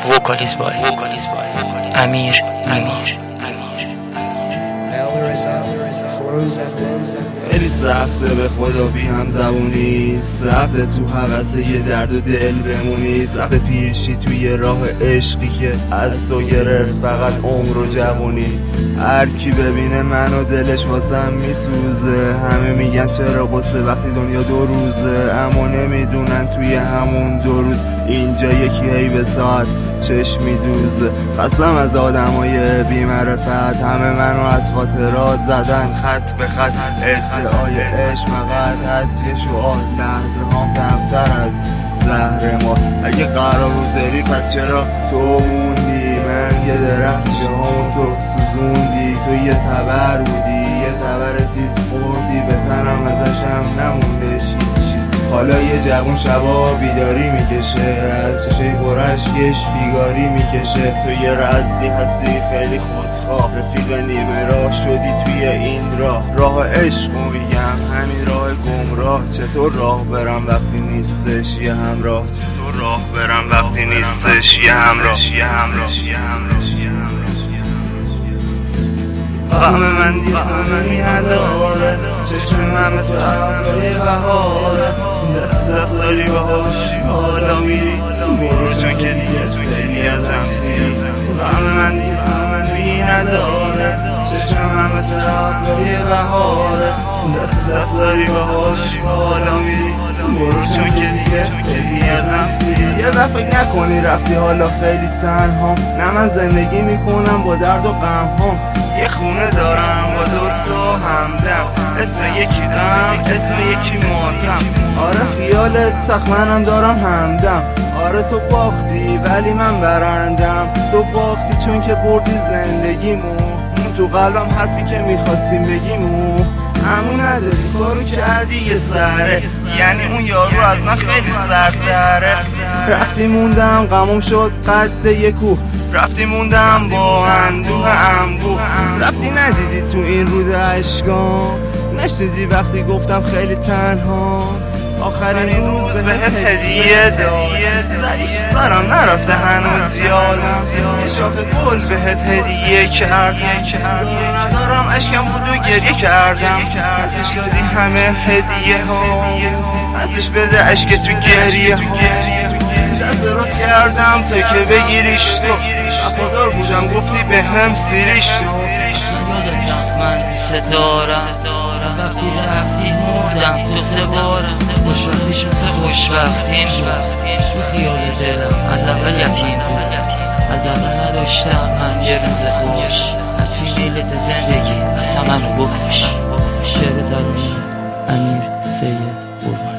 وکالیز بای امیر خیلی سخته به خدا بی هم زبونی، سخته تو حوثه یه درد و دل بمونی، سخته پیرشی توی راه عشقی که از تو گرفت فقط عمر و جوونی. هر کی ببینه منو دلش واسم میسوزه، همه میگن چرا قصه وقتی دنیا دو روزه، اما نمیدونن توی همون 2 روز اینجا یکی هی به ساعت چشم میدوزه. قسم از آدمای بی معرفت، همه منو از خاطرات زدن خط به خط. ادعای عشق فقط هست یه شعار، لحظه هم تمتر از زهر ما. اگه قرار بود بری پس چرا تو موندی؟ من یه درخت جهان تو سوزوندی، تو یه تبر بودی، یه تبر تیز خوردی، به تنم ازشم نمونده چیز. حالا یه جوون شبا بیداری میکشه، از چشه برشگش بیگاری میکشه. تو یه رزدی هستی خیلی خودخواه، رفیق نیمه راه شدی توی این راه عشق میگم، همین راه گمراه. چطور راه برم وقتی نیستش یه همراه؟ چطور راه برم وقتی نیستش یه همراه؟ غم من دیفهمی نداره، چشم همه سبای بهاره، دست داری باهاش حالا میری برو چون که دیگه خیلی ازم سیری. غم من دیفهمی نداره، چشم همه سبای بهاره، دست داری باهاش حالا میری برو چون که دیگه خیلی ازم سیری. یه وقت فکر نکنی رفتی حالا خیلی تنهام، نه من زندگی میکنم با درد و غم هام. یه خونه دارم با 2 تا همدم، اسم یکی غم اسم یکی ماتم. آره خیالت تخمنم دارم همدم. آره تو باختی ولی من برندم، تو باختی چون که بردی زندگیمو، تو قلبم حرفی که میخواستیم بگیمو همون نداری کارو کردی یه سره، یعنی اون یارو از من خیلی سرتره. رفتی موندم غمم شد قد یه کوه، رفتی موندم با اندوه انبوه. رفتی ندیدی تو این رود اشکام، نشنیدی وقتی گفتم خیلی تنها. آخرین روز بهت هدیه دادم، زدیش سرم نرفته هنوز یادم، یه شاخه گل بهت هدیه کردم. ندارم اشکم بود و گریه کردم، ازش دادی همه هدیه ها، ازش بده اشک تو گریه ها. دست راست کردم تو که بگیریش، تو وفادار بودم گفتی به هم سیریش. من دوست دارم، وقتی رفتی مردم 2-3 بار. خوشبختیش مثل خوشبختیم، تو خیال دلم از اول یتیم بود، از اول نداشتم من یه روز خوش. هرچی لیلت زندگی اصلا منو بکش. شعر ترانه امیر سید قربان.